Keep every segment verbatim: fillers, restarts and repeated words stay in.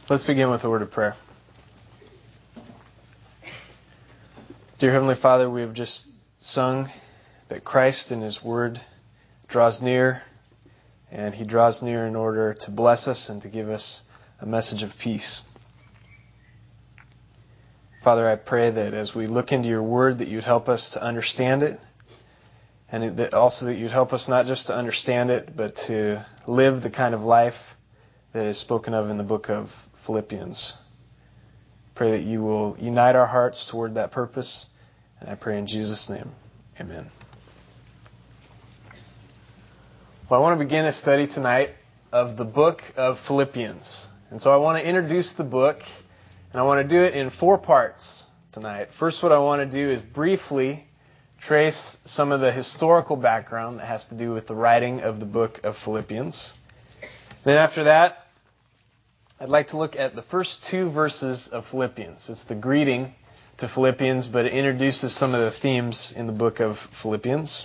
Let's begin with a word of prayer. Dear Heavenly Father, we have just sung that Christ in His Word draws near, and He draws near in order to bless us and to give us a message of peace. Father, I pray that as we look into Your Word, that You'd help us to understand it, and that also that You'd help us not just to understand it, but to live the kind of life that is spoken of in the book of Philippians. Pray that You will unite our hearts toward that purpose, and I pray in Jesus' name, amen. Well, I want to begin a study tonight of the book of Philippians. And so I want to introduce the book, and I want to do it in four parts tonight. First, what I want to do is briefly trace some of the historical background that has to do with the writing of the book of Philippians. Then after that, I'd like to look at the first two verses of Philippians. It's the greeting to Philippians, but it introduces some of the themes in the book of Philippians.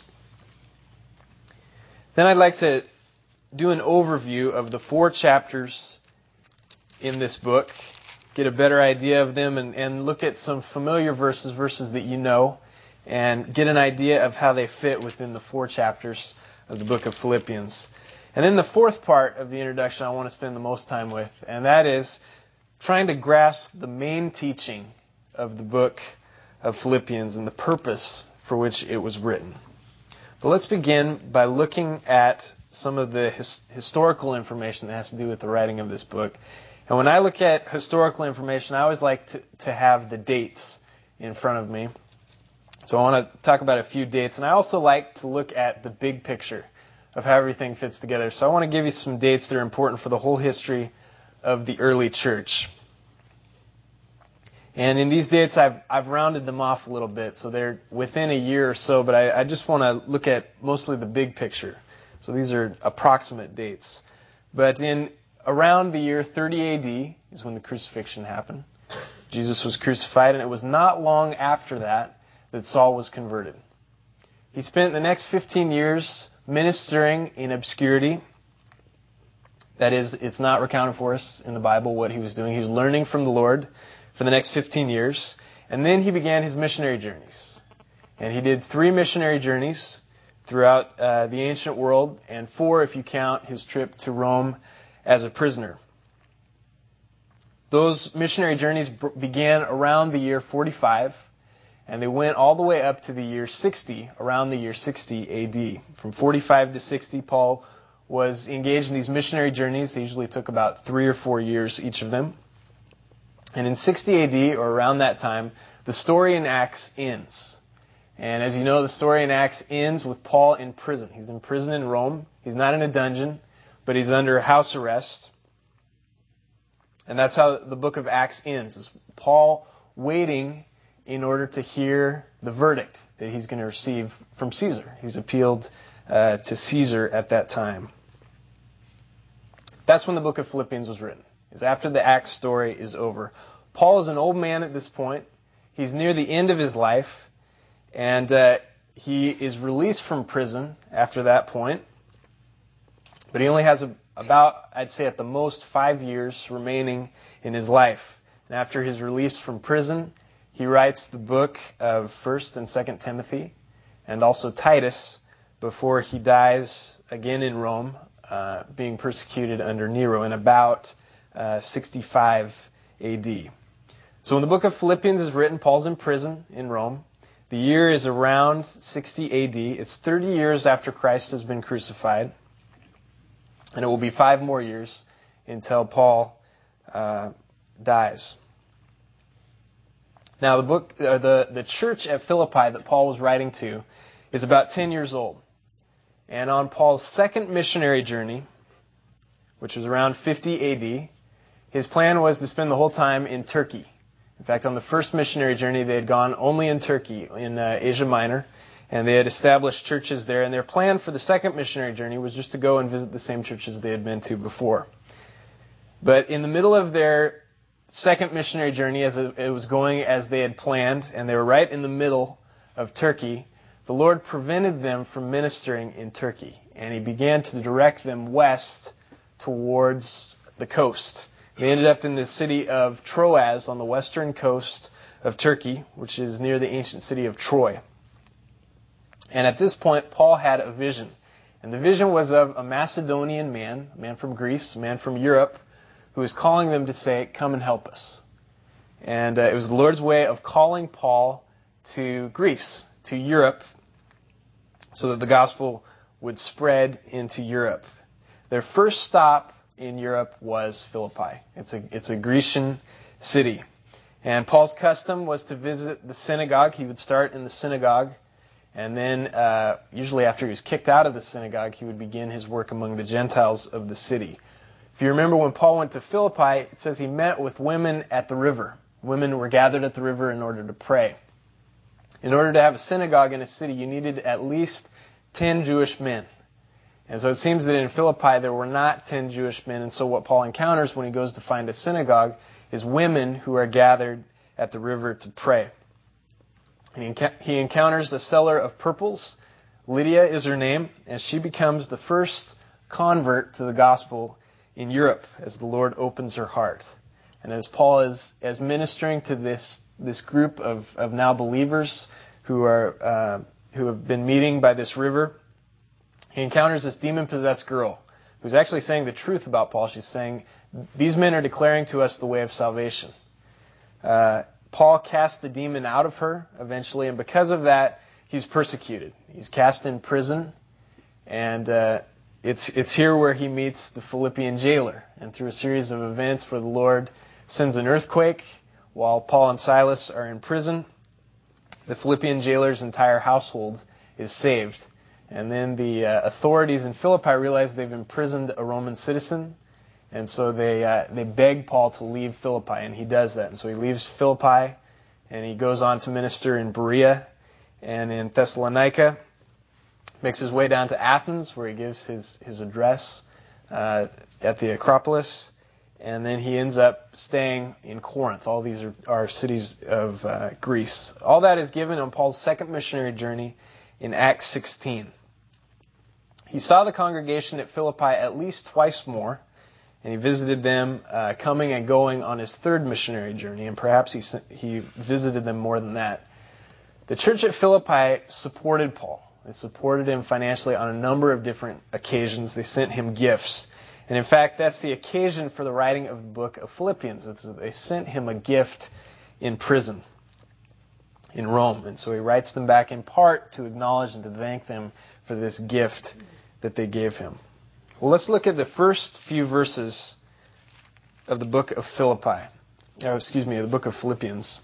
Then I'd like to do an overview of the four chapters in this book, get a better idea of them, and, and look at some familiar verses, verses that you know, and get an idea of how they fit within the four chapters of the book of Philippians. And then the fourth part of the introduction I want to spend the most time with, and that is trying to grasp the main teaching of the book of Philippians and the purpose for which it was written. But let's begin by looking at some of the his, historical information that has to do with the writing of this book. And when I look at historical information, I always like to, to have the dates in front of me. So I want to talk about a few dates, and I also like to look at the big picture of how everything fits together. So I want to give you some dates that are important for the whole history of the early church. And in these dates, I've I've rounded them off a little bit, so they're within a year or so, but I, I just want to look at mostly the big picture. So these are approximate dates. But in around the year thirty A D is when the crucifixion happened. Jesus was crucified, and it was not long after that that Saul was converted. He spent the next fifteen years ministering in obscurity. That is, it's not recounted for us in the Bible what he was doing. He was learning from the Lord for the next fifteen years. And then he began his missionary journeys. And he did three missionary journeys throughout uh, the ancient world, and four if you count his trip to Rome as a prisoner. Those missionary journeys b- began around the year forty-five. And they went all the way up to the year sixty, around the year sixty A D. From forty-five to sixty, Paul was engaged in these missionary journeys. They usually took about three or four years, each of them. And in sixty A D, or around that time, the story in Acts ends. And as you know, the story in Acts ends with Paul in prison. He's in prison in Rome. He's not in a dungeon, but he's under house arrest. And that's how the book of Acts ends, is Paul waiting in order to hear the verdict that he's going to receive from Caesar. He's appealed uh, to Caesar at that time. That's when the book of Philippians was written, is after the Acts story is over. Paul is an old man at this point. He's near the end of his life, and uh, he is released from prison after that point. But he only has a, about, I'd say at the most, five years remaining in his life. And after his release from prison, he writes the book of First and Second Timothy, and also Titus, before he dies again in Rome, uh, being persecuted under Nero in about uh, sixty-five A D. So when the book of Philippians is written, Paul's in prison in Rome. The year is around sixty A D. It's thirty years after Christ has been crucified, and it will be five more years until Paul uh, dies. Now, the book, or the, the church at Philippi that Paul was writing to is about ten years old. And on Paul's second missionary journey, which was around fifty A D, his plan was to spend the whole time in Turkey. In fact, on the first missionary journey, they had gone only in Turkey, in uh, Asia Minor, and they had established churches there. And their plan for the second missionary journey was just to go and visit the same churches they had been to before. But in the middle of their second missionary journey, as it was going as they had planned, and they were right in the middle of Turkey, the Lord prevented them from ministering in Turkey, and He began to direct them west towards the coast. They ended up in the city of Troas on the western coast of Turkey, which is near the ancient city of Troy. And at this point, Paul had a vision. And the vision was of a Macedonian man, a man from Greece, a man from Europe, who was calling them to say, "Come and help us." And uh, it was the Lord's way of calling Paul to Greece, to Europe, so that the gospel would spread into Europe. Their first stop in Europe was Philippi. It's a, it's a Grecian city. And Paul's custom was to visit the synagogue. He would start in the synagogue. And then, uh, usually after he was kicked out of the synagogue, he would begin his work among the Gentiles of the city. If you remember when Paul went to Philippi, it says he met with women at the river. Women were gathered at the river in order to pray. In order to have a synagogue in a city, you needed at least ten Jewish men. And so it seems that in Philippi there were not ten Jewish men. And so what Paul encounters when he goes to find a synagogue is women who are gathered at the river to pray. And he encounters the seller of purples. Lydia is her name, and she becomes the first convert to the gospel in Europe as the Lord opens her heart. And as Paul is as ministering to this this group of, of now believers who are uh, who have been meeting by this river, he encounters this demon-possessed girl who's actually saying the truth about Paul. She's saying, "These men are declaring to us the way of salvation." Uh, Paul casts the demon out of her eventually, and because of that, he's persecuted. He's cast in prison, and uh, it's it's here where he meets the Philippian jailer. And through a series of events where the Lord sends an earthquake while Paul and Silas are in prison, the Philippian jailer's entire household is saved. And then the uh, authorities in Philippi realize they've imprisoned a Roman citizen. And so they uh, they beg Paul to leave Philippi, and he does that. And so he leaves Philippi, and he goes on to minister in Berea and in Thessalonica. Makes his way down to Athens, where he gives his, his address uh, at the Acropolis. And then he ends up staying in Corinth. All these are, are cities of uh, Greece. All that is given on Paul's second missionary journey in Acts sixteen. He saw the congregation at Philippi at least twice more. And he visited them uh, coming and going on his third missionary journey, and perhaps he he visited them more than that. The church at Philippi supported Paul. They supported him financially on a number of different occasions. They sent him gifts. And in fact, that's the occasion for the writing of the book of Philippians. It's, they sent him a gift in prison in Rome. And so he writes them back in part to acknowledge and to thank them for this gift that they gave him. Well, let's look at the first few verses of the book of Philippi. Oh, excuse me, the book of Philippians.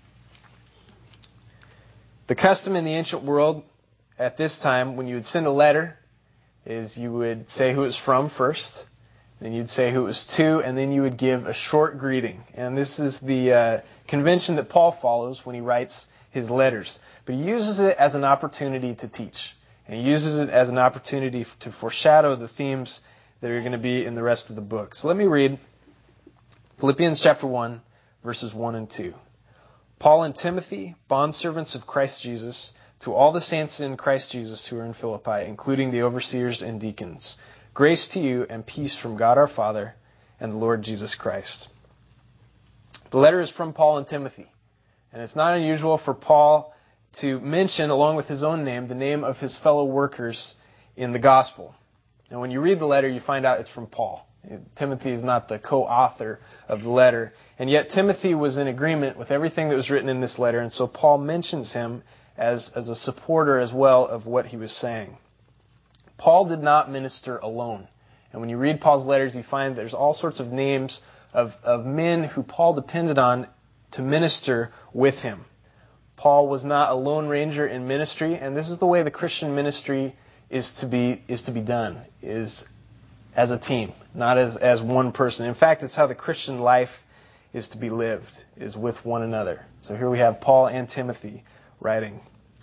The custom in the ancient world at this time, when you would send a letter, is you would say who it was from first, then you'd say who it was to, and then you would give a short greeting. And this is the uh, convention that Paul follows when he writes his letters. But he uses it as an opportunity to teach. And he uses it as an opportunity to foreshadow the themes that are going to be in the rest of the book. So let me read Philippians chapter one, verses one and two. Paul and Timothy, bondservants of Christ Jesus, to all the saints in Christ Jesus who are in Philippi, including the overseers and deacons, grace to you and peace from God our Father and the Lord Jesus Christ. The letter is from Paul and Timothy. And it's not unusual for Paul to mention, along with his own name, the name of his fellow workers in the gospel. And when you read the letter, you find out it's from Paul. Timothy is not the co-author of the letter. And yet Timothy was in agreement with everything that was written in this letter, and so Paul mentions him as, as a supporter as well of what he was saying. Paul did not minister alone. And when you read Paul's letters, you find there's all sorts of names of, of men who Paul depended on to minister with him. Paul was not a lone ranger in ministry, and this is the way the Christian ministry is to be is to be done, is as a team, not as, as one person. In fact, it's how the Christian life is to be lived, is with one another. So here we have Paul and Timothy writing.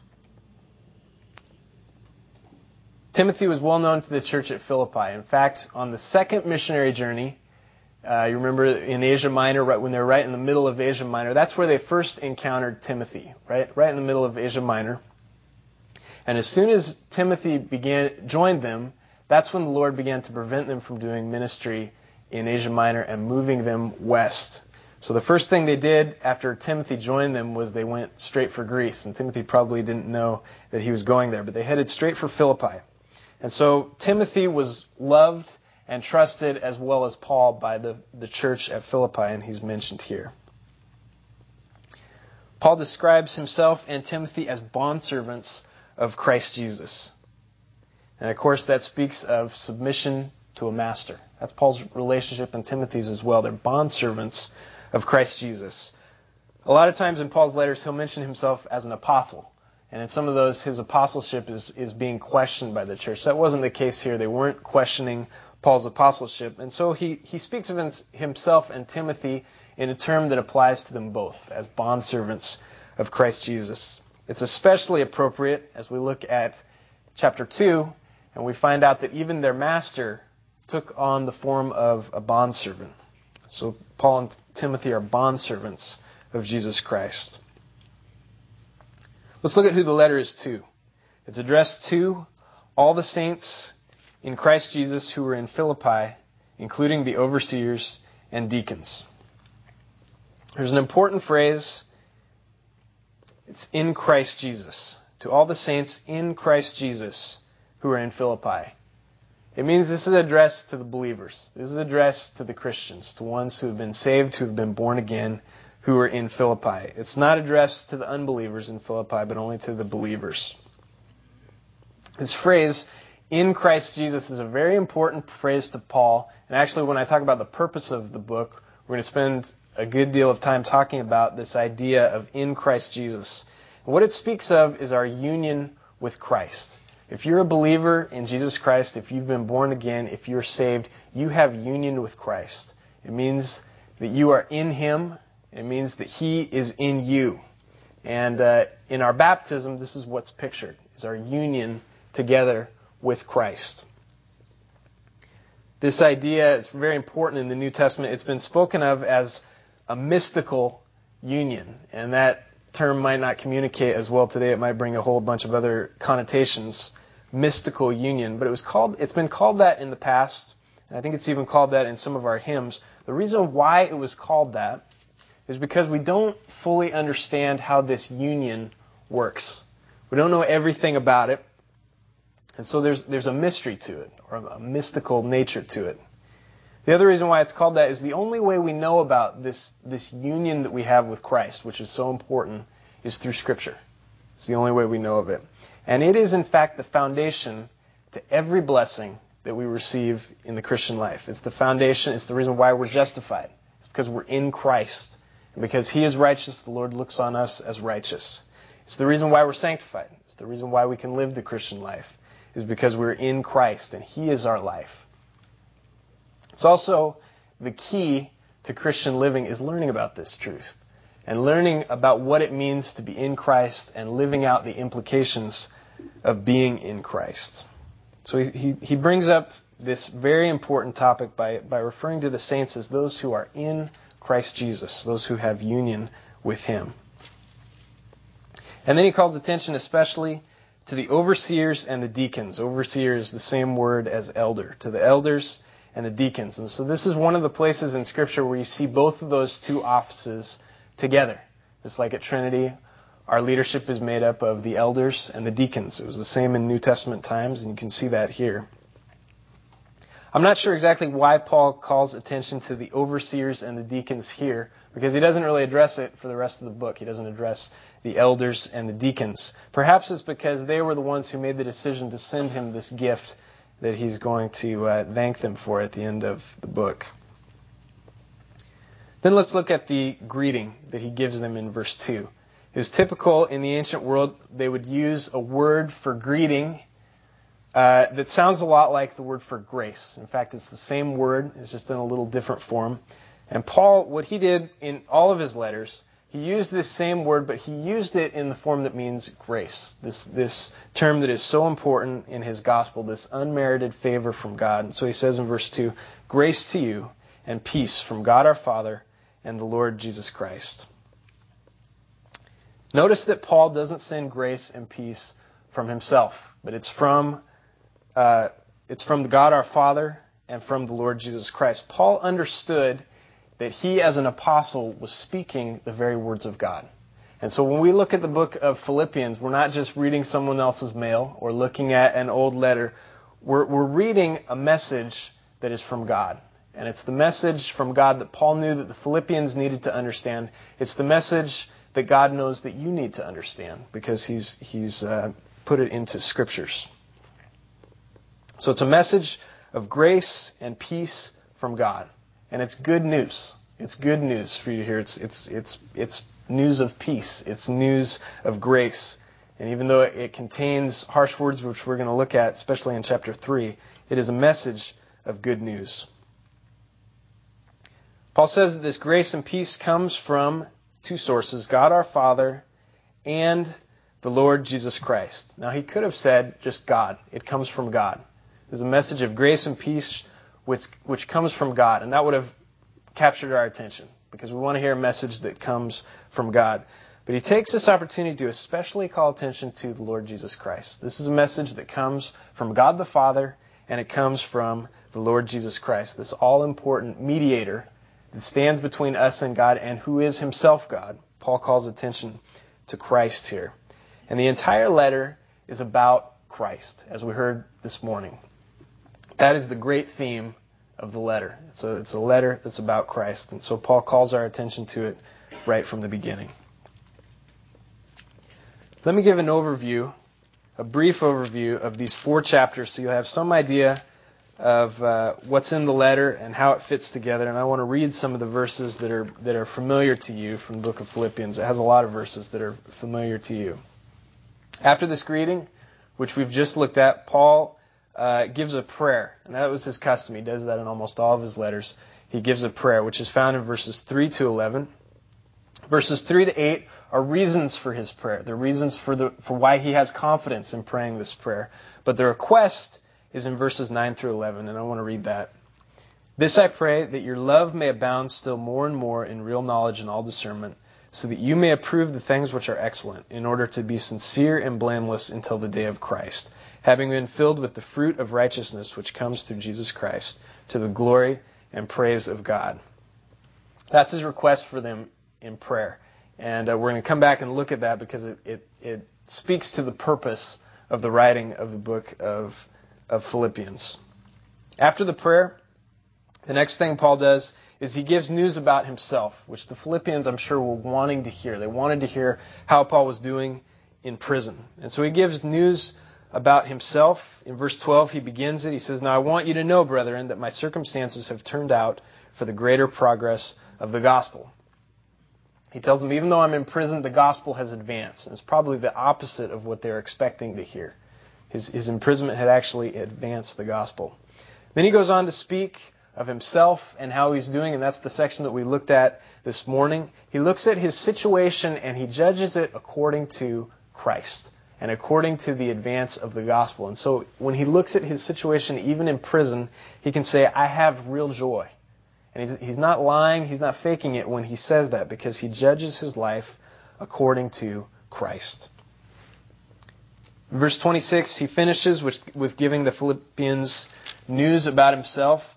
Timothy was well known to the church at Philippi. In fact, on the second missionary journey, Uh, you remember in Asia Minor, right when they're right in the middle of Asia Minor, that's where they first encountered Timothy, right? Right in the middle of Asia Minor. And as soon as Timothy began joined them, that's when the Lord began to prevent them from doing ministry in Asia Minor and moving them west. So the first thing they did after Timothy joined them was they went straight for Greece. And Timothy probably didn't know that he was going there, but they headed straight for Philippi. And so Timothy was loved and trusted as well as Paul by the, the church at Philippi, and he's mentioned here. Paul describes himself and Timothy as bondservants of Christ Jesus. And of course that speaks of submission to a master. That's Paul's relationship and Timothy's as well. They're bondservants of Christ Jesus. A lot of times in Paul's letters he'll mention himself as an apostle. And in some of those, his apostleship is, is being questioned by the church. That wasn't the case here. They weren't questioning Paul's apostleship. And so he, he speaks of himself and Timothy in a term that applies to them both, as bondservants of Christ Jesus. It's especially appropriate as we look at chapter two, and we find out that even their master took on the form of a bondservant. So Paul and Timothy are bondservants of Jesus Christ. Let's look at who the letter is to. It's addressed to all the saints in Christ Jesus who were in Philippi, including the overseers and deacons. There's an important phrase. It's in Christ Jesus. To all the saints in Christ Jesus who are in Philippi. It means this is addressed to the believers. This is addressed to the Christians, to ones who have been saved, who have been born again, who are in Philippi. It's not addressed to the unbelievers in Philippi, but only to the believers. This phrase, in Christ Jesus, is a very important phrase to Paul. And actually, when I talk about the purpose of the book, we're going to spend a good deal of time talking about this idea of in Christ Jesus. And what it speaks of is our union with Christ. If you're a believer in Jesus Christ, if you've been born again, if you're saved, you have union with Christ. It means that you are in Him. It means that He is in you. And uh, in our baptism, this is what's pictured, is our union together with Christ. This idea is very important in the New Testament. It's been spoken of as a mystical union. And that term might not communicate as well today. It might bring a whole bunch of other connotations. Mystical union. But it was called, it's been called that in the past. And I think it's even called that in some of our hymns. The reason why it was called that is because we don't fully understand how this union works. We don't know everything about it. And so there's there's a mystery to it, or a mystical nature to it. The other reason why it's called that is the only way we know about this, this union that we have with Christ, which is so important, is through Scripture. It's the only way we know of it. And it is, in fact, the foundation to every blessing that we receive in the Christian life. It's the foundation. It's the reason why we're justified. It's because we're in Christ. And because He is righteous, the Lord looks on us as righteous. It's the reason why we're sanctified. It's the reason why we can live the Christian life, is because we're in Christ and He is our life. It's also the key to Christian living is learning about this truth and learning about what it means to be in Christ and living out the implications of being in Christ. So he, he, he brings up this very important topic by, by referring to the saints as those who are in Christ Jesus, those who have union with Him. And then he calls attention especially to the overseers and the deacons. Overseer is the same word as elder. To the elders and the deacons. And so this is one of the places in Scripture where you see both of those two offices together. Just like at Trinity, our leadership is made up of the elders and the deacons. It was the same in New Testament times, and you can see that here. I'm not sure exactly why Paul calls attention to the overseers and the deacons here, because he doesn't really address it for the rest of the book. He doesn't address the elders and the deacons. Perhaps it's because they were the ones who made the decision to send him this gift that he's going to uh, thank them for at the end of the book. Then let's look at the greeting that he gives them in verse two. It was typical in the ancient world, they would use a word for greeting uh, that sounds a lot like the word for grace. In fact, it's the same word, it's just in a little different form. And Paul, what he did in all of his letters, he used this same word, but he used it in the form that means grace. This this term that is so important in his gospel, this unmerited favor from God. And so he says in verse two, grace to you and peace from God our Father and the Lord Jesus Christ. Notice that Paul doesn't send grace and peace from himself, but it's from uh, it's from God our Father and from the Lord Jesus Christ. Paul understood that he as an apostle was speaking the very words of God. And so when we look at the book of Philippians, we're not just reading someone else's mail or looking at an old letter. We're, we're reading a message that is from God. And it's the message from God that Paul knew that the Philippians needed to understand. It's the message that God knows that you need to understand because he's, he's uh, put it into scriptures. So it's a message of grace and peace from God. And it's good news. It's good news for you to hear. It's, it's, it's, it's news of peace. It's news of grace. And even though it contains harsh words, which we're going to look at, especially in chapter three, it is a message of good news. Paul says that this grace and peace comes from two sources, God our Father and the Lord Jesus Christ. Now, he could have said just God. It comes from God. There's a message of grace and peace which, which comes from God, and that would have captured our attention because we want to hear a message that comes from God. But he takes this opportunity to especially call attention to the Lord Jesus Christ. This is a message that comes from God the Father, and it comes from the Lord Jesus Christ, this all-important mediator that stands between us and God and who is himself God. Paul calls attention to Christ here. And the entire letter is about Christ, as we heard this morning. That is the great theme of the letter. It's a, it's a letter that's about Christ. And so Paul calls our attention to it right from the beginning. Let me give an overview, a brief overview of these four chapters so you'll have some idea of uh, what's in the letter and how it fits together. And I want to read some of the verses that are that are familiar to you from the book of Philippians. It has a lot of verses that are familiar to you. After this greeting, which we've just looked at, Paul uh, gives a prayer. And that was his custom. He does that in almost all of his letters. He gives a prayer, which is found in verses three to eleven. Verses three to eight are reasons for his prayer. They're reasons for the for why he has confidence in praying this prayer. But the request is in verses nine through eleven, and I want to read that. This I pray, that your love may abound still more and more in real knowledge and all discernment, so that you may approve the things which are excellent, in order to be sincere and blameless until the day of Christ, having been filled with the fruit of righteousness which comes through Jesus Christ, to the glory and praise of God. That's his request for them in prayer. And uh, we're going to come back and look at that because it, it, it speaks to the purpose of the writing of the book of of Philippians. After the prayer, the next thing Paul does is he gives news about himself, which the Philippians, I'm sure, were wanting to hear. They wanted to hear how Paul was doing in prison. And so he gives news about himself. In verse twelve, he begins it. He says, "Now I want you to know, brethren, that my circumstances have turned out for the greater progress of the gospel." He tells them, even though I'm in prison, the gospel has advanced. And it's probably the opposite of what they're expecting to hear. His, his imprisonment had actually advanced the gospel. Then he goes on to speak of himself and how he's doing, and that's the section that we looked at this morning. He looks at his situation and he judges it according to Christ and according to the advance of the gospel. And so when he looks at his situation, even in prison, he can say, I have real joy. And he's, he's not lying, he's not faking it when he says that, because he judges his life according to Christ. In verse twenty-six, he finishes with, with giving the Philippians news about himself.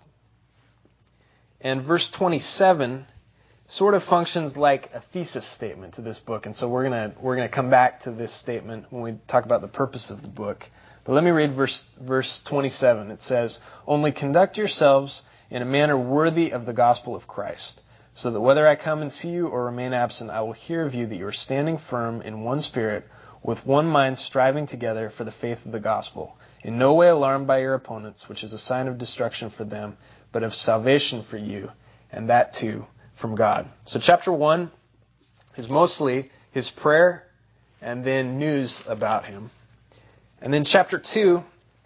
And verse twenty-seven sort of functions like a thesis statement to this book. And so we're gonna we're gonna come back to this statement when we talk about the purpose of the book. But let me read verse verse twenty-seven. It says, "Only conduct yourselves in a manner worthy of the gospel of Christ, so that whether I come and see you or remain absent, I will hear of you that you are standing firm in one spirit, with one mind striving together for the faith of the gospel, in no way alarmed by your opponents, which is a sign of destruction for them, but of salvation for you, and that too from God." So chapter one is mostly his prayer and then news about him. And then chapter two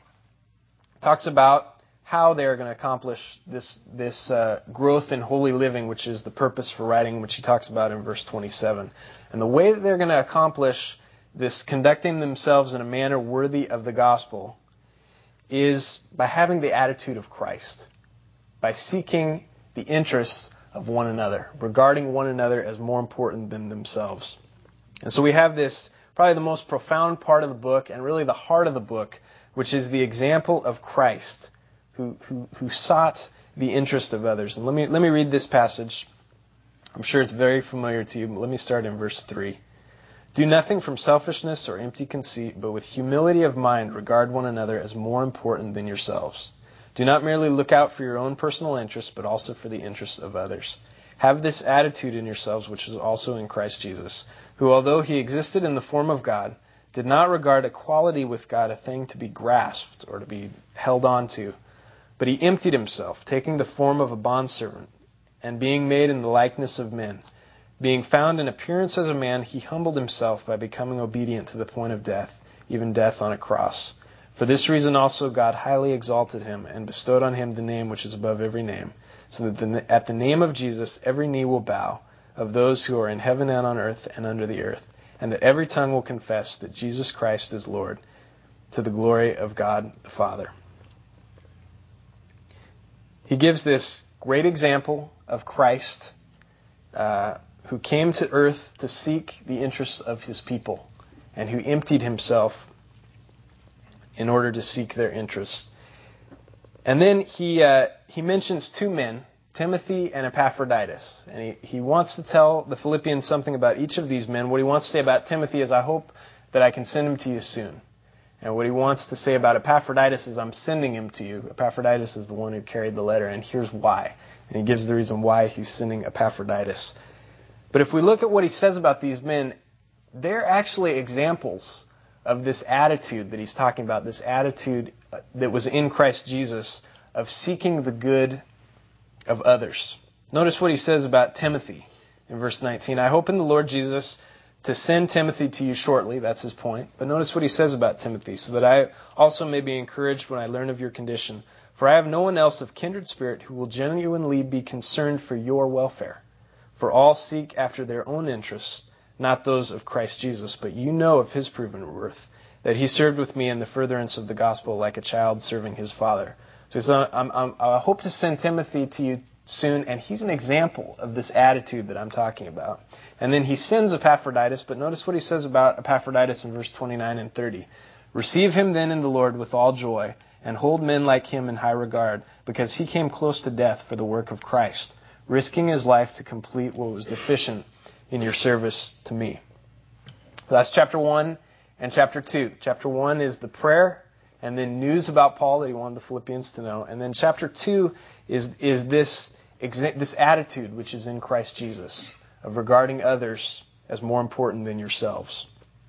talks about how they're going to accomplish this this uh, growth in holy living, which is the purpose for writing, which he talks about in verse twenty-seven. And the way that they're going to accomplish this conducting themselves in a manner worthy of the gospel is by having the attitude of Christ, by seeking the interests of one another, regarding one another as more important than themselves. And so we have this, probably the most profound part of the book, and really the heart of the book, which is the example of Christ, who, who, who sought the interest of others. And let me, let me read this passage. I'm sure it's very familiar to you, but let me start in verse three. Do nothing from selfishness or empty conceit, but with humility of mind regard one another as more important than yourselves. Do not merely look out for your own personal interests, but also for the interests of others. Have this attitude in yourselves, which is also in Christ Jesus, who, although he existed in the form of God, did not regard equality with God a thing to be grasped or to be held on to, but he emptied himself, taking the form of a bondservant, and being made in the likeness of men. Being found in appearance as a man, he humbled himself by becoming obedient to the point of death, even death on a cross. For this reason also God highly exalted him and bestowed on him the name which is above every name, so that the, at the name of Jesus every knee will bow, of those who are in heaven and on earth and under the earth, and that every tongue will confess that Jesus Christ is Lord, to the glory of God the Father. He gives this great example of Christ, uh, who came to earth to seek the interests of his people, and who emptied himself in order to seek their interests. And then he uh, he mentions two men, Timothy and Epaphroditus. And he, he wants to tell the Philippians something about each of these men. What he wants to say about Timothy is, I hope that I can send him to you soon. And what he wants to say about Epaphroditus is, I'm sending him to you. Epaphroditus is the one who carried the letter, and here's why. And he gives the reason why he's sending Epaphroditus. But if we look at what he says about these men, they're actually examples of this attitude that he's talking about, this attitude that was in Christ Jesus of seeking the good of others. Notice what he says about Timothy in verse nineteen. I hope in the Lord Jesus to send Timothy to you shortly. That's his point. But notice what he says about Timothy, so that I also may be encouraged when I learn of your condition. For I have no one else of kindred spirit who will genuinely be concerned for your welfare. For all seek after their own interests, not those of Christ Jesus. But you know of his proven worth, that he served with me in the furtherance of the gospel like a child serving his father. So he says, I'm, I'm, I hope to send Timothy to you soon, and he's an example of this attitude that I'm talking about. And then he sends Epaphroditus, but notice what he says about Epaphroditus in verse twenty-nine and thirty. Receive him then in the Lord with all joy, and hold men like him in high regard, because he came close to death for the work of Christ, risking his life to complete what was deficient in your service to me. That's chapter one and chapter two. Chapter one is the prayer, and then news about Paul that he wanted the Philippians to know. And then chapter two is, is this, this attitude which is in Christ Jesus, of regarding others as more important than yourselves.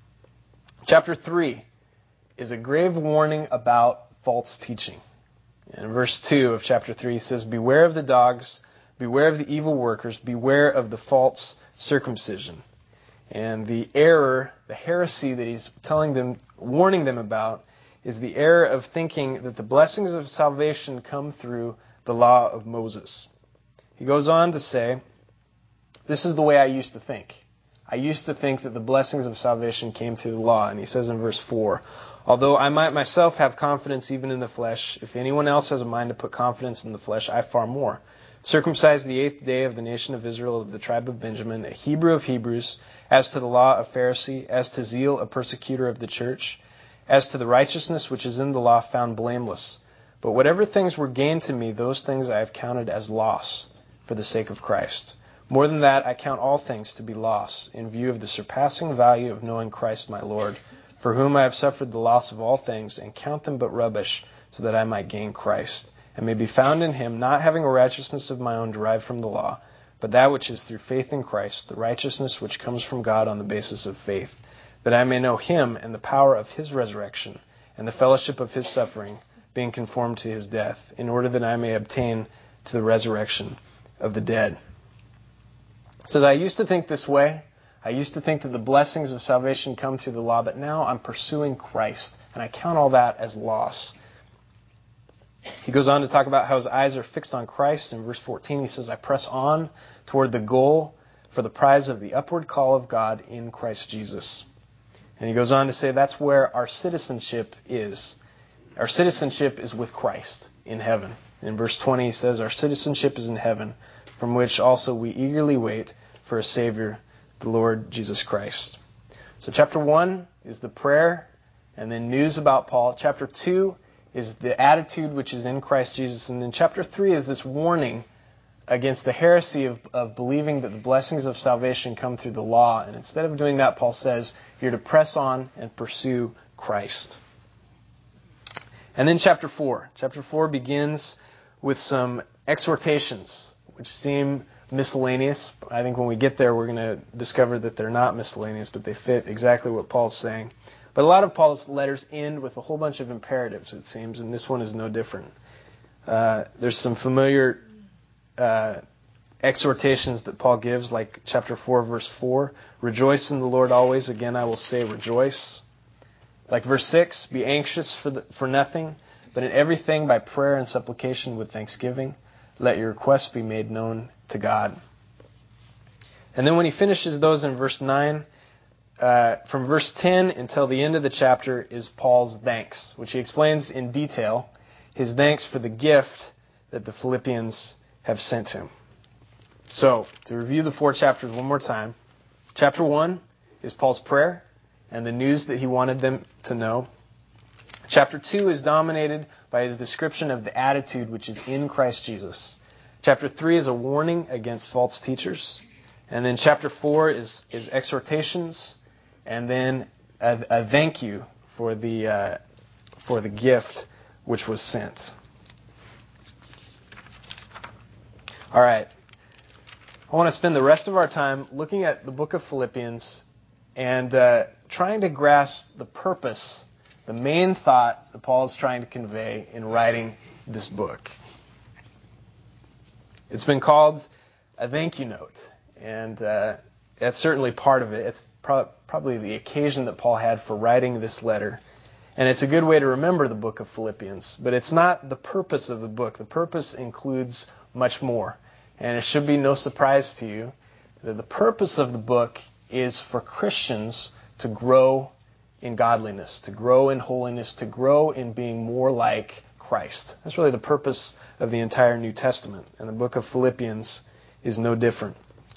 Chapter three is a grave warning about false teaching. In verse two of chapter three, he says, beware of the dogs, beware of the evil workers, beware of the false circumcision. And the error, the heresy that he's telling them, warning them about, is the error of thinking that the blessings of salvation come through the law of Moses. He goes on to say, this is the way I used to think. I used to think that the blessings of salvation came through the law. And he says in verse four, although I might myself have confidence even in the flesh, if anyone else has a mind to put confidence in the flesh, I far more. Circumcised the eighth day of the nation of Israel, of the tribe of Benjamin, a Hebrew of Hebrews, as to the law a Pharisee, as to zeal a persecutor of the church, as to the righteousness which is in the law found blameless. But whatever things were gained to me, those things I have counted as loss for the sake of Christ. More than that, I count all things to be loss, in view of the surpassing value of knowing Christ my Lord, for whom I have suffered the loss of all things, and count them but rubbish, so that I might gain Christ, and may be found in him, not having a righteousness of my own derived from the law, but that which is through faith in Christ, the righteousness which comes from God on the basis of faith, that I may know him and the power of his resurrection, and the fellowship of his suffering, being conformed to his death, in order that I may obtain to the resurrection of the dead. So that I used to think this way. I used to think that the blessings of salvation come through the law, but now I'm pursuing Christ, and I count all that as loss. He goes on to talk about how his eyes are fixed on Christ. In verse fourteen, he says, I press on toward the goal for the prize of the upward call of God in Christ Jesus. And he goes on to say that's where our citizenship is. Our citizenship is with Christ in heaven. In verse twenty, he says, our citizenship is in heaven, from which also we eagerly wait for a Savior, the Lord Jesus Christ. So chapter one is the prayer, and then news about Paul. Chapter two is the attitude which is in Christ Jesus. And then chapter three is this warning against the heresy of, of believing that the blessings of salvation come through the law. And instead of doing that, Paul says, you're to press on and pursue Christ. And then chapter four. Chapter four begins with some exhortations, which seem miscellaneous. I think when we get there, we're going to discover that they're not miscellaneous, but they fit exactly what Paul's saying. But a lot of Paul's letters end with a whole bunch of imperatives, it seems, and this one is no different. Uh, there's some familiar uh, exhortations that Paul gives, like chapter four, verse four. Rejoice in the Lord always. Again, I will say rejoice. Like verse six, be anxious for, the, for nothing, but in everything by prayer and supplication with thanksgiving, let your requests be made known to God. And then when he finishes those in verse nine, uh, from verse ten until the end of the chapter is Paul's thanks, which he explains in detail, his thanks for the gift that the Philippians have sent him. So, to review the four chapters one more time, chapter one is Paul's prayer and the news that he wanted them to know. Chapter two is dominated by his description of the attitude which is in Christ Jesus. Chapter three is a warning against false teachers. And then chapter four is, is exhortations, and then a, a thank you for the uh, for the gift which was sent. All right. I want to spend the rest of our time looking at the book of Philippians and uh, trying to grasp the purpose, the main thought that Paul is trying to convey in writing this book. It's been called a thank you note, and uh, that's certainly part of it. It's pro- probably the occasion that Paul had for writing this letter, and it's a good way to remember the book of Philippians, but it's not the purpose of the book. The purpose includes much more, and it should be no surprise to you that the purpose of the book is for Christians to grow in godliness, to grow in holiness, to grow in being more like Christ. That's really the purpose of the entire New Testament, and the book of Philippians is no different.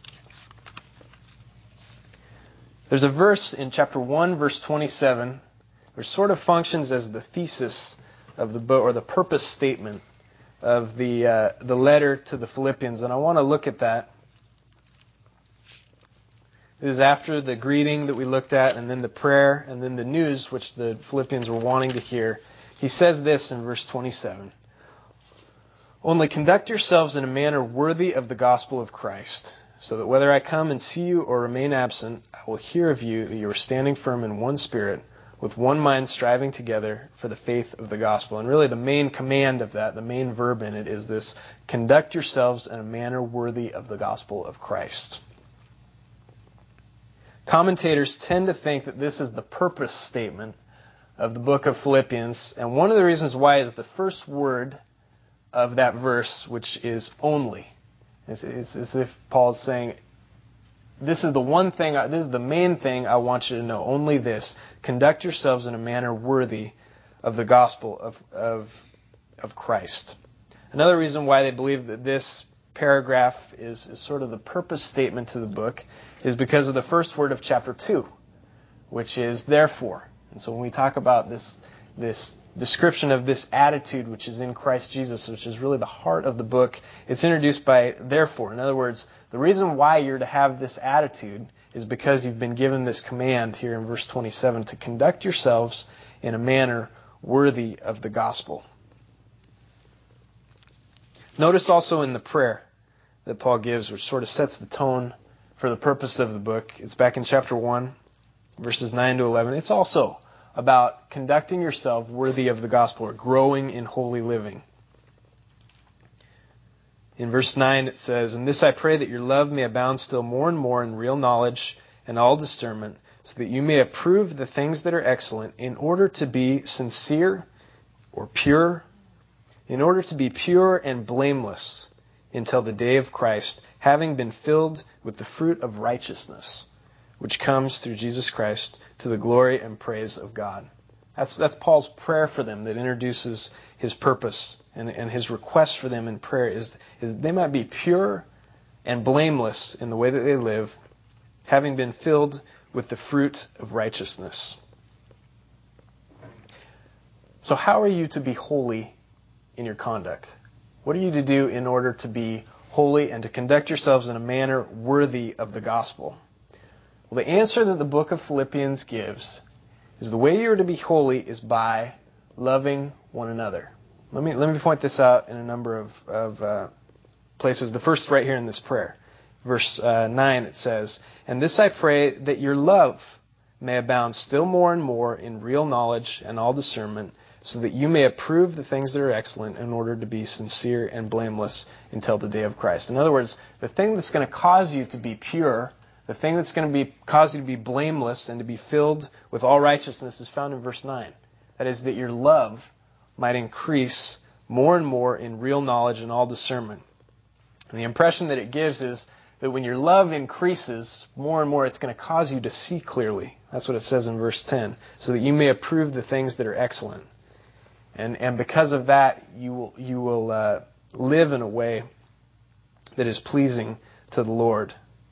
There's a verse in chapter one, verse twenty-seven, which sort of functions as the thesis of the book, or the purpose statement of the uh, the letter to the Philippians, and I want to look at that. This is after the greeting that we looked at, and then the prayer, and then the news, which the Philippians were wanting to hear. He says this in verse twenty-seven. Only conduct yourselves in a manner worthy of the gospel of Christ, so that whether I come and see you or remain absent, I will hear of you that you are standing firm in one spirit, with one mind striving together for the faith of the gospel. And really the main command of that, the main verb in it, is this: conduct yourselves in a manner worthy of the gospel of Christ. Commentators tend to think that this is the purpose statement of the book of Philippians, and one of the reasons why is the first word of that verse, which is only. It's, it's as if Paul's saying, this is the one thing, this is the main thing I want you to know, only this: conduct yourselves in a manner worthy of the gospel of, of, of Christ. Another reason why they believe that this paragraph is, is sort of the purpose statement to the book is because of the first word of chapter two, which is therefore. And so when we talk about this, this description of this attitude which is in Christ Jesus, which is really the heart of the book, it's introduced by therefore. In other words, the reason why you're to have this attitude is because you've been given this command here in verse twenty-seven to conduct yourselves in a manner worthy of the gospel. Notice also in the prayer that Paul gives, which sort of sets the tone for the purpose of the book. It's back in chapter one, verses nine to eleven. It's also about conducting yourself worthy of the gospel, or growing in holy living. In verse nine it says, "And this I pray, that your love may abound still more and more in real knowledge and all discernment, so that you may approve the things that are excellent, in order to be sincere," or pure, "in order to be pure and blameless until the day of Christ, having been filled with the fruit of righteousness, which comes through Jesus Christ, to the glory and praise of God." That's that's Paul's prayer for them that introduces his purpose, and, and his request for them in prayer is, is they might be pure and blameless in the way that they live, having been filled with the fruit of righteousness. So how are you to be holy in your conduct? What are you to do in order to be holy and to conduct yourselves in a manner worthy of the gospel? Well, the answer that the book of Philippians gives is the way you are to be holy is by loving one another. Let me let me point this out in a number of, of uh, places. The first right here in this prayer. Verse uh, nine, it says, "And this I pray, that your love may abound still more and more in real knowledge and all discernment, so that you may approve the things that are excellent in order to be sincere and blameless until the day of Christ." In other words, the thing that's going to cause you to be pure, the thing that's going to be cause you to be blameless and to be filled with all righteousness is found in verse nine. That is, that your love might increase more and more in real knowledge and all discernment. And the impression that it gives is that when your love increases more and more, it's going to cause you to see clearly. That's what it says in verse ten. So that you may approve the things that are excellent. And and because of that, you will you will uh, live in a way that is pleasing to the Lord.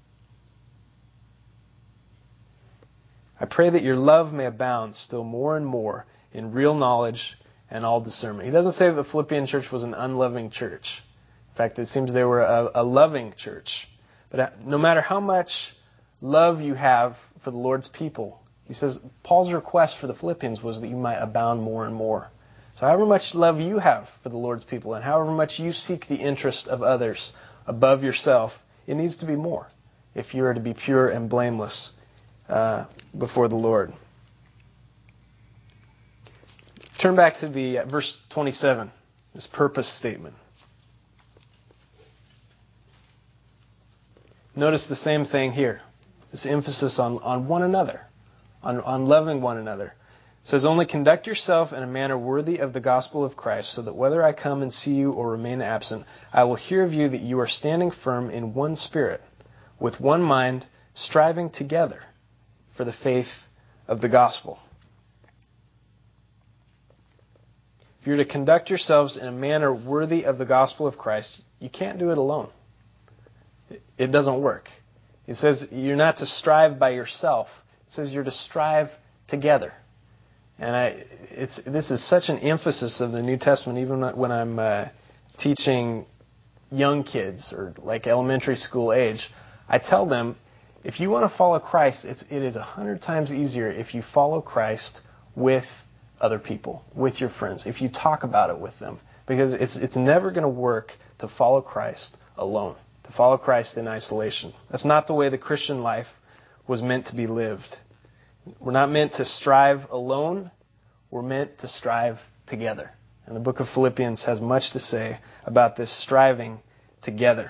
I pray that your love may abound still more and more in real knowledge and all discernment. He doesn't say that the Philippian church was an unloving church. In fact, it seems they were a, a loving church. But no matter how much love you have for the Lord's people, he says, Paul's request for the Philippians was that you might abound more and more. So however much love you have for the Lord's people and however much you seek the interest of others above yourself, it needs to be more if you are to be pure and blameless uh, before the Lord. Turn back to the uh, verse twenty-seven, this purpose statement. Notice the same thing here. This emphasis on, on one another, on, on loving one another. It says, "Only conduct yourself in a manner worthy of the gospel of Christ, so that whether I come and see you or remain absent, I will hear of you that you are standing firm in one spirit, with one mind, striving together for the faith of the gospel." If you're to conduct yourselves in a manner worthy of the gospel of Christ, you can't do it alone. It doesn't work. It says you're not to strive by yourself. It says you're to strive together. And I, it's this is such an emphasis of the New Testament, even when I'm uh, teaching young kids or like elementary school age. I tell them, if you want to follow Christ, it's, it is a hundred times easier if you follow Christ with other people, with your friends, if you talk about it with them. Because it's it's never going to work to follow Christ alone, to follow Christ in isolation. That's not the way the Christian life was meant to be lived. We're not meant to strive alone. We're meant to strive together. And the book of Philippians has much to say about this striving together.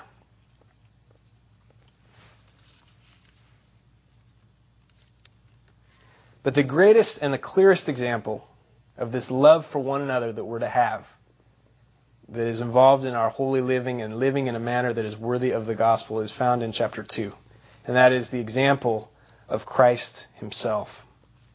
But the greatest and the clearest example of this love for one another that we're to have, that is involved in our holy living and living in a manner that is worthy of the gospel, is found in chapter two. And that is the example of Christ himself.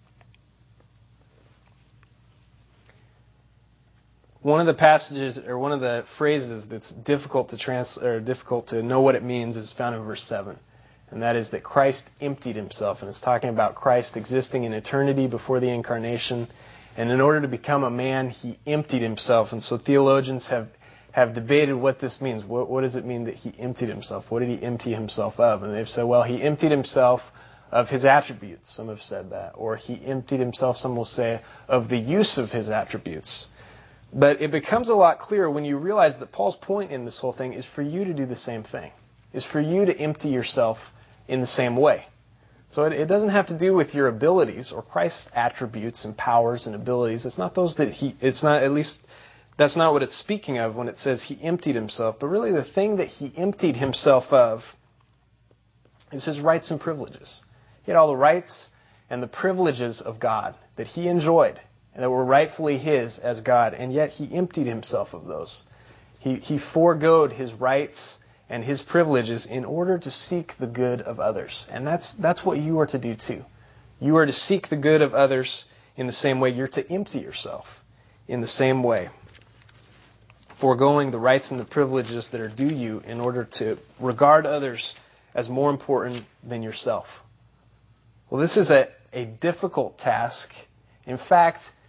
One of the passages, or one of the phrases that's difficult to trans, or difficult to know what it means is found in verse seven. And that is that Christ emptied himself. And it's talking about Christ existing in eternity before the incarnation. And in order to become a man, he emptied himself. And so theologians have, have debated what this means. What, what does it mean that he emptied himself? What did he empty himself of? And they've said, well, he emptied himself of his attributes. Some have said that. Or he emptied himself, some will say, of the use of his attributes. But it becomes a lot clearer when you realize that Paul's point in this whole thing is for you to do the same thing. Is for you to empty yourself in the same way. So it, it doesn't have to do with your abilities or Christ's attributes and powers and abilities. It's not those that he, it's not, at least, that's not what it's speaking of when it says he emptied himself. But really the thing that he emptied himself of is his rights and privileges. He had all the rights and the privileges of God that he enjoyed and that were rightfully his as God, and yet he emptied himself of those. He, he foregoed his rights and his privileges in order to seek the good of others. And that's that's what you are to do too. You are to seek the good of others in the same way. You're to empty yourself in the same way, foregoing the rights and the privileges that are due you in order to regard others as more important than yourself. Well, this is a, a difficult task. In fact,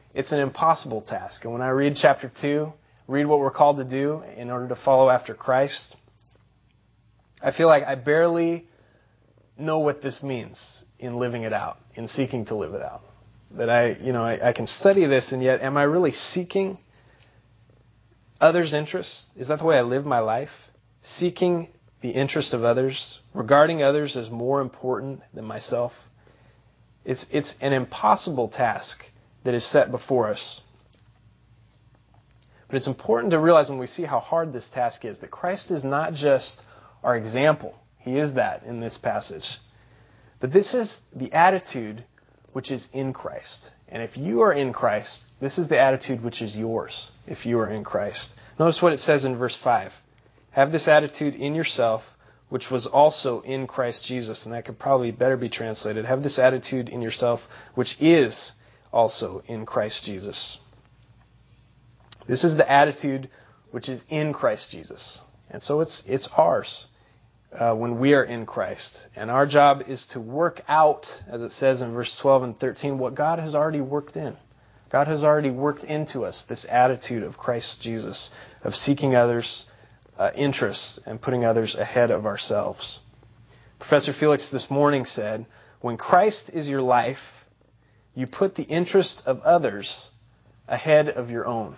it's an impossible task. And when I read chapter two, read what we're called to do in order to follow after Christ, I feel like I barely know what this means in living it out, in seeking to live it out. That I, you know, I, I can study this, and yet am I really seeking others' interests? Is that the way I live my life? Seeking the interest of others, regarding others as more important than myself? It's, it's an impossible task that is set before us. But it's important to realize when we see how hard this task is, that Christ is not just our example. He is that in this passage. But this is the attitude which is in Christ. And if you are in Christ, this is the attitude which is yours if you are in Christ. Notice what it says in verse five. Have this attitude in yourself, which was also in Christ Jesus. And that could probably better be translated. Have this attitude in yourself, which is also in Christ Jesus. This is the attitude which is in Christ Jesus. And so it's it's ours uh, when we are in Christ. And our job is to work out, as it says in verse twelve and thirteen, what God has already worked in. God has already worked into us this attitude of Christ Jesus, of seeking others' uh, interests and putting others ahead of ourselves. Professor Felix this morning said, when Christ is your life, you put the interest of others ahead of your own.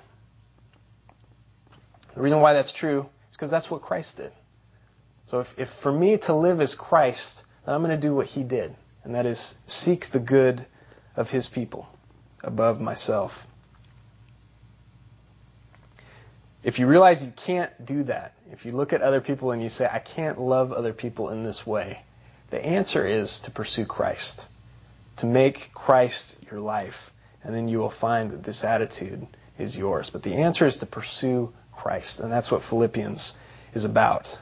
The reason why that's true is because that's what Christ did. So if, if for me to live as Christ, then I'm going to do what He did, and that is seek the good of His people above myself. If you realize you can't do that, if you look at other people and you say, I can't love other people in this way, the answer is to pursue Christ, to make Christ your life, and then you will find that this attitude is yours. But the answer is to pursue Christ, and that's what Philippians is about.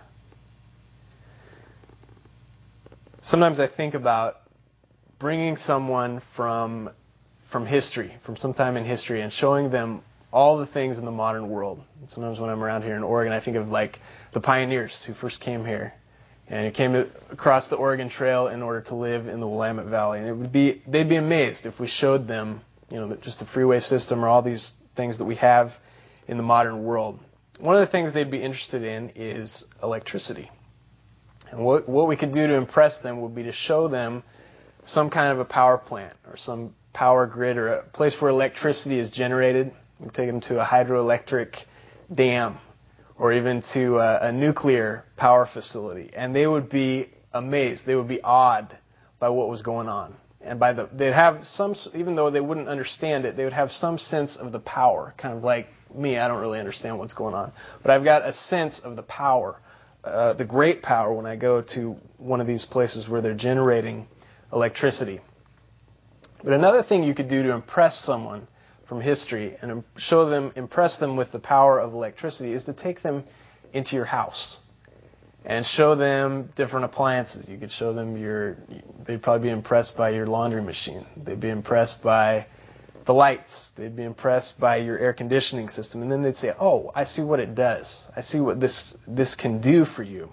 Sometimes I think about bringing someone from from history, from some time in history, and showing them all the things in the modern world. And sometimes when I'm around here in Oregon, I think of like the pioneers who first came here, and who came across the Oregon Trail in order to live in the Willamette Valley. And it would be they'd be amazed if we showed them, you know, just the freeway system or all these things that we have in the modern world. One of the things they'd be interested in is electricity. And what, what we could do to impress them would be to show them some kind of a power plant or some power grid or a place where electricity is generated. We take them to a hydroelectric dam or even to a, a nuclear power facility. And they would be amazed. They would be awed by what was going on. And by the, they'd have some, even though they wouldn't understand it, they would have some sense of the power. Kind of like me, I don't really understand what's going on. But I've got a sense of the power, uh, the great power when I go to one of these places where they're generating electricity. But another thing you could do to impress someone from history and show them, impress them with the power of electricity is to take them into your house and show them different appliances. You could show them your, they'd probably be impressed by your laundry machine. They'd be impressed by the lights. They'd be impressed by your air conditioning system. And then they'd say, oh, I see what it does. I see what this, this can do for you.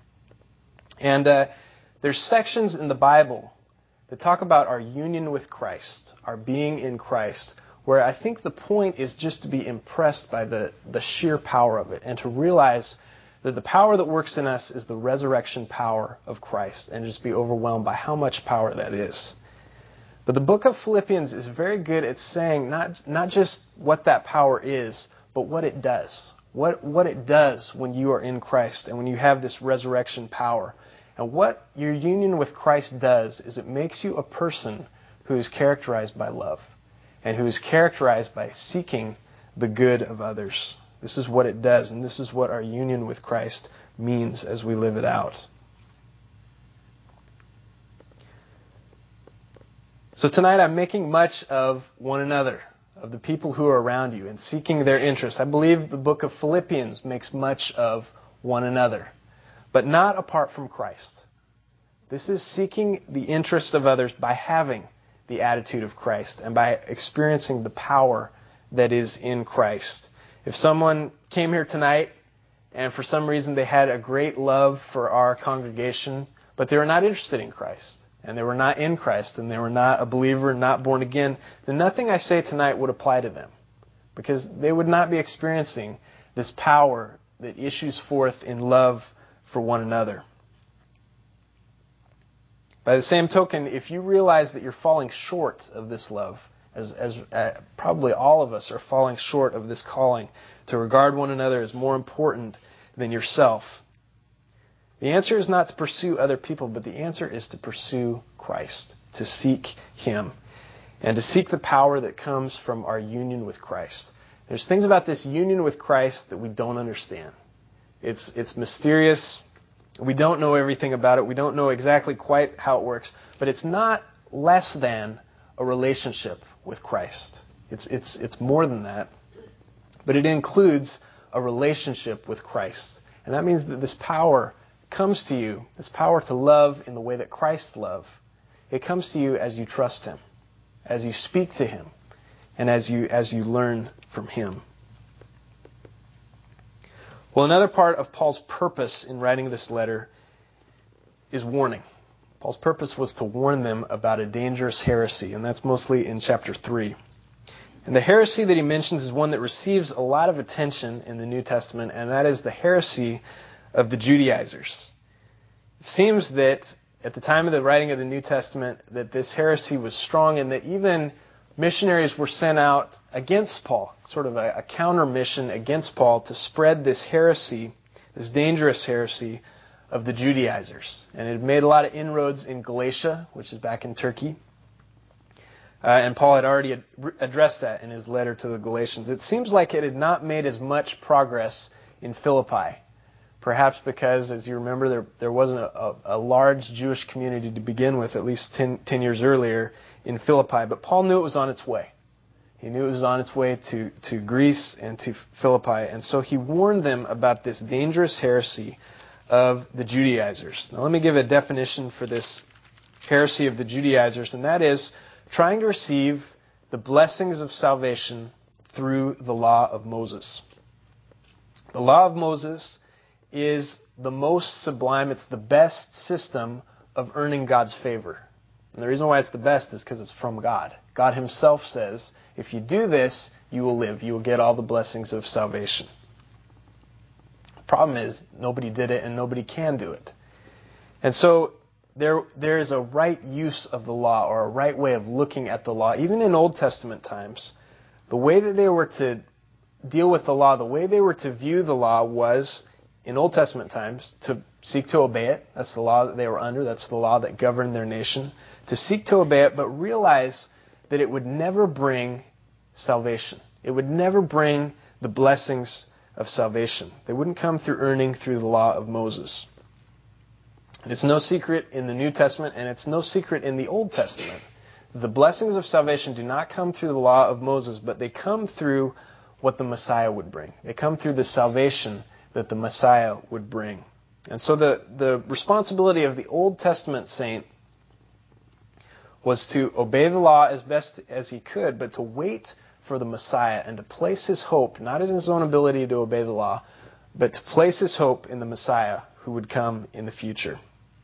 And uh, there's sections in the Bible that talk about our union with Christ, our being in Christ, where I think the point is just to be impressed by the, the sheer power of it and to realize that the power that works in us is the resurrection power of Christ and just be overwhelmed by how much power that is. But the book of Philippians is very good at saying not, not just what that power is, but what it does. What, what it does when you are in Christ and when you have this resurrection power. And what your union with Christ does is it makes you a person who is characterized by love and who is characterized by seeking the good of others. This is what it does, and this is what our union with Christ means as we live it out. So tonight I'm making much of one another, of the people who are around you, and seeking their interest. I believe the book of Philippians makes much of one another, but not apart from Christ. This is seeking the interest of others by having the attitude of Christ and by experiencing the power that is in Christ. If someone came here tonight and for some reason they had a great love for our congregation, but they were not interested in Christ, and they were not in Christ, and they were not a believer, not born again, then nothing I say tonight would apply to them, because they would not be experiencing this power that issues forth in love for one another. By the same token, if you realize that you're falling short of this love, as, as uh, probably all of us are falling short of this calling to regard one another as more important than yourself, the answer is not to pursue other people, but the answer is to pursue Christ, to seek Him, and to seek the power that comes from our union with Christ. There's things about this union with Christ that we don't understand. It's, it's mysterious. We don't know everything about it. We don't know exactly quite how it works. But it's not less than a relationship with Christ. It's, it's, it's more than that. But it includes a relationship with Christ. And that means that this power comes to you, this power to love in the way that Christ loved. It comes to you as you trust Him, as you speak to Him, and as you, as you learn from Him. Well, another part of Paul's purpose in writing this letter is warning. Paul's purpose was to warn them about a dangerous heresy, and that's mostly in chapter three. And the heresy that he mentions is one that receives a lot of attention in the New Testament, and that is the heresy of the Judaizers. It seems that at the time of the writing of the New Testament that this heresy was strong, and that even missionaries were sent out against Paul, sort of a, a counter mission against Paul to spread this heresy, this dangerous heresy of the Judaizers. And it had made a lot of inroads in Galatia, which is back in Turkey. Uh, and Paul had already ad- addressed that in his letter to the Galatians. It seems like it had not made as much progress in Philippi. Perhaps because, as you remember, there, there wasn't a, a, a large Jewish community to begin with, at least ten, ten years earlier in Philippi. But Paul knew it was on its way. He knew it was on its way to, to Greece and to Philippi. And so he warned them about this dangerous heresy of the Judaizers. Now let me give a definition for this heresy of the Judaizers, and that is trying to receive the blessings of salvation through the law of Moses. The law of Moses is the most sublime, it's the best system of earning God's favor. And the reason why it's the best is because it's from God. God Himself says, if you do this, you will live. You will get all the blessings of salvation. The problem is, nobody did it and nobody can do it. And so, there, there is a right use of the law, or a right way of looking at the law. Even in Old Testament times, the way that they were to deal with the law, the way they were to view the law was, in Old Testament times, to seek to obey it. That's the law that they were under. That's the law that governed their nation. To seek to obey it, but realize that it would never bring salvation. It would never bring the blessings of salvation. They wouldn't come through earning through the law of Moses. It's no secret in the New Testament, and it's no secret in the Old Testament. The blessings of salvation do not come through the law of Moses, but they come through what the Messiah would bring. They come through the salvation that the Messiah would bring. And so the, the responsibility of the Old Testament saint was to obey the law as best as he could, but to wait for the Messiah and to place his hope, not in his own ability to obey the law, but to place his hope in the Messiah who would come in the future.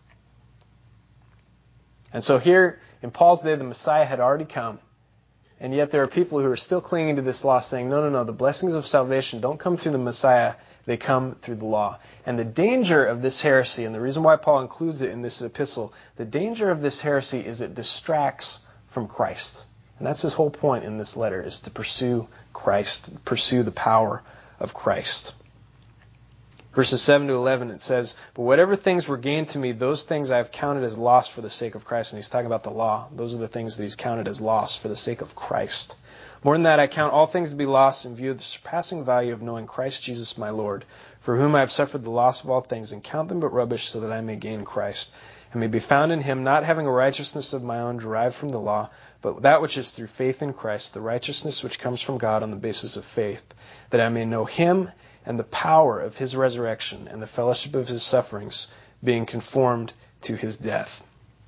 And so here, in Paul's day, the Messiah had already come. And yet there are people who are still clinging to this law, saying, no, no, no, the blessings of salvation don't come through the Messiah, they come through the law. And the danger of this heresy, and the reason why Paul includes it in this epistle, the danger of this heresy is it distracts from Christ. And that's his whole point in this letter, is to pursue Christ, pursue the power of Christ. Verses seven to eleven, it says, but whatever things were gained to me, those things I have counted as loss for the sake of Christ. And he's talking about the law. Those are the things that he's counted as loss for the sake of Christ. More than that, I count all things to be lost in view of the surpassing value of knowing Christ Jesus my Lord, for whom I have suffered the loss of all things, and count them but rubbish, so that I may gain Christ, and may be found in Him, not having a righteousness of my own derived from the law, but that which is through faith in Christ, the righteousness which comes from God on the basis of faith, that I may know Him and the power of His resurrection and the fellowship of His sufferings, being conformed to His death.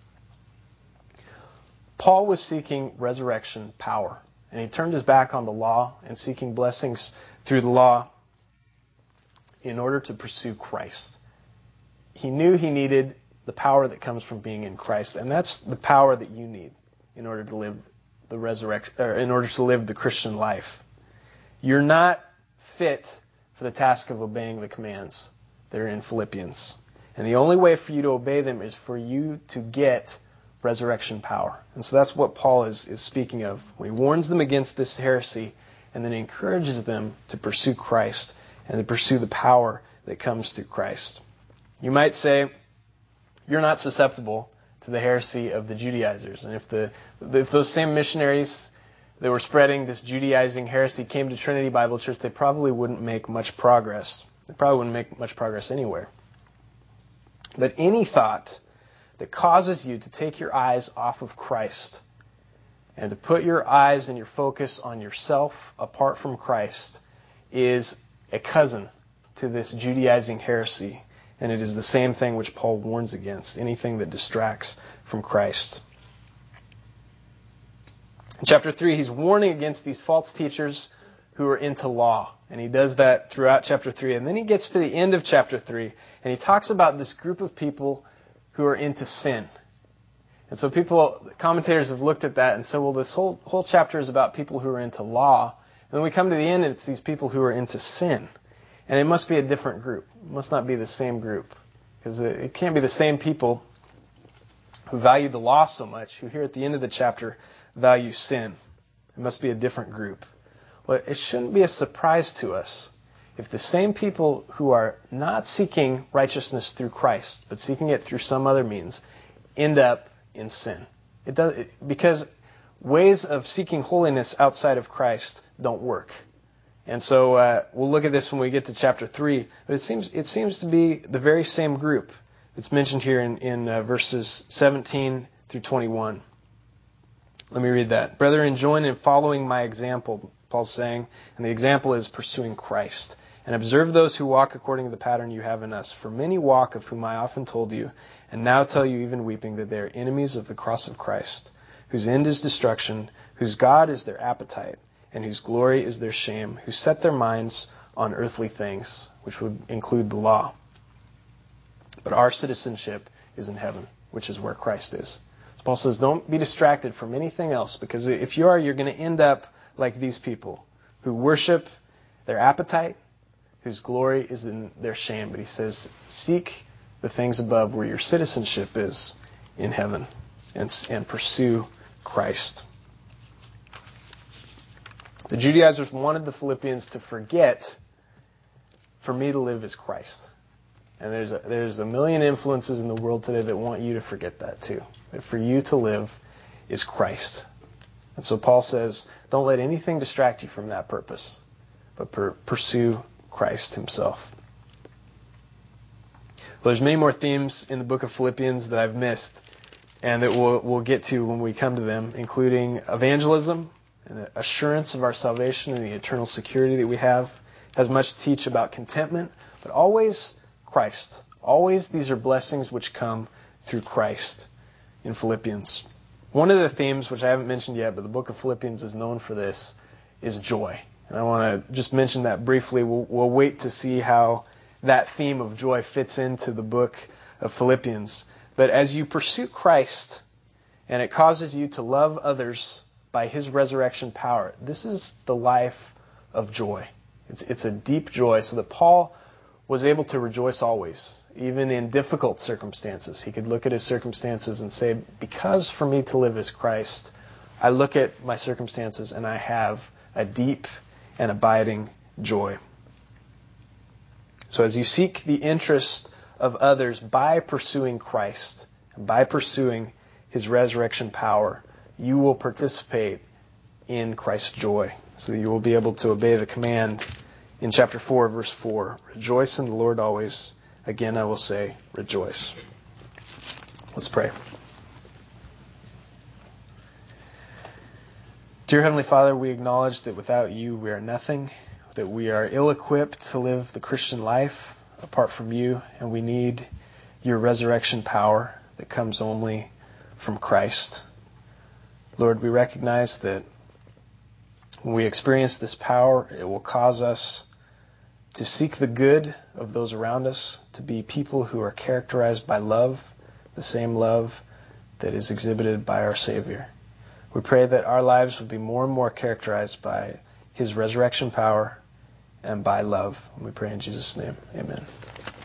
Paul was seeking resurrection power. And he turned his back on the law and seeking blessings through the law in order to pursue Christ. He knew he needed the power that comes from being in Christ. And that's the power that you need in order to live the resurrection, or in order to live the Christian life. You're not fit for the task of obeying the commands that are in Philippians. And the only way for you to obey them is for you to get resurrection power. And so that's what Paul is, is speaking of when he warns them against this heresy and then encourages them to pursue Christ and to pursue the power that comes through Christ. You might say, you're not susceptible to the heresy of the Judaizers. And if the if those same missionaries that were spreading this Judaizing heresy came to Trinity Bible Church, they probably wouldn't make much progress. They probably wouldn't make much progress anywhere. But any thought that causes you to take your eyes off of Christ and to put your eyes and your focus on yourself apart from Christ is a cousin to this Judaizing heresy. And it is the same thing which Paul warns against, anything that distracts from Christ. In chapter three, he's warning against these false teachers who are into law. And he does that throughout chapter three. And then he gets to the end of chapter three, and he talks about this group of people who are into sin. And so people, commentators have looked at that and said, well, this whole whole chapter is about people who are into law. And then we come to the end, and it's these people who are into sin. And it must be a different group. It must not be the same group. Because it can't be the same people who value the law so much, who here at the end of the chapter value sin. It must be a different group. Well, it shouldn't be a surprise to us if the same people who are not seeking righteousness through Christ, but seeking it through some other means, end up in sin. It does, it, because ways of seeking holiness outside of Christ don't work. And so uh, we'll look at this when we get to chapter three. But it seems it seems to be the very same group that's mentioned here in, in uh, verses seventeen through twenty-one. Let me read that. Brethren, join in following my example, Paul's saying. And the example is pursuing Christ. And observe those who walk according to the pattern you have in us. For many walk, of whom I often told you, and now tell you even weeping, that they are enemies of the cross of Christ, whose end is destruction, whose God is their appetite, and whose glory is their shame, who set their minds on earthly things, which would include the law. But our citizenship is in heaven, which is where Christ is. So Paul says, don't be distracted from anything else, because if you are, you're going to end up like these people who worship their appetite, whose glory is in their shame. But he says, seek the things above where your citizenship is in heaven, and, and pursue Christ. The Judaizers wanted the Philippians to forget, for me to live is Christ. And there's a, there's a million influences in the world today that want you to forget that too. That for you to live is Christ. And so Paul says, don't let anything distract you from that purpose, but per, pursue Christ himself. Well, there's many more themes in the book of Philippians that I've missed, and that we'll, we'll get to when we come to them, including evangelism, and assurance of our salvation and the eternal security that we have. It has much to teach about contentment, but always Christ. Always these are blessings which come through Christ in Philippians. One of the themes, which I haven't mentioned yet, but the book of Philippians is known for this, is joy. And I want to just mention that briefly. We'll, we'll wait to see how that theme of joy fits into the book of Philippians. But as you pursue Christ, and it causes you to love others by his resurrection power, this is the life of joy. It's, it's a deep joy, so that Paul was able to rejoice always, even in difficult circumstances. He could look at his circumstances and say, because for me to live is Christ, I look at my circumstances and I have a deep and abiding joy. So as you seek the interest of others by pursuing Christ, and by pursuing his resurrection power, you will participate in Christ's joy, so that you will be able to obey the command in chapter four, verse four. Rejoice in the Lord always. Again, I will say, rejoice. Let's pray. Dear Heavenly Father, we acknowledge that without you we are nothing, that we are ill-equipped to live the Christian life apart from you, and we need your resurrection power that comes only from Christ. Lord, we recognize that when we experience this power, it will cause us to seek the good of those around us, to be people who are characterized by love, the same love that is exhibited by our Savior. We pray that our lives would be more and more characterized by His resurrection power and by love. We pray in Jesus' name. Amen.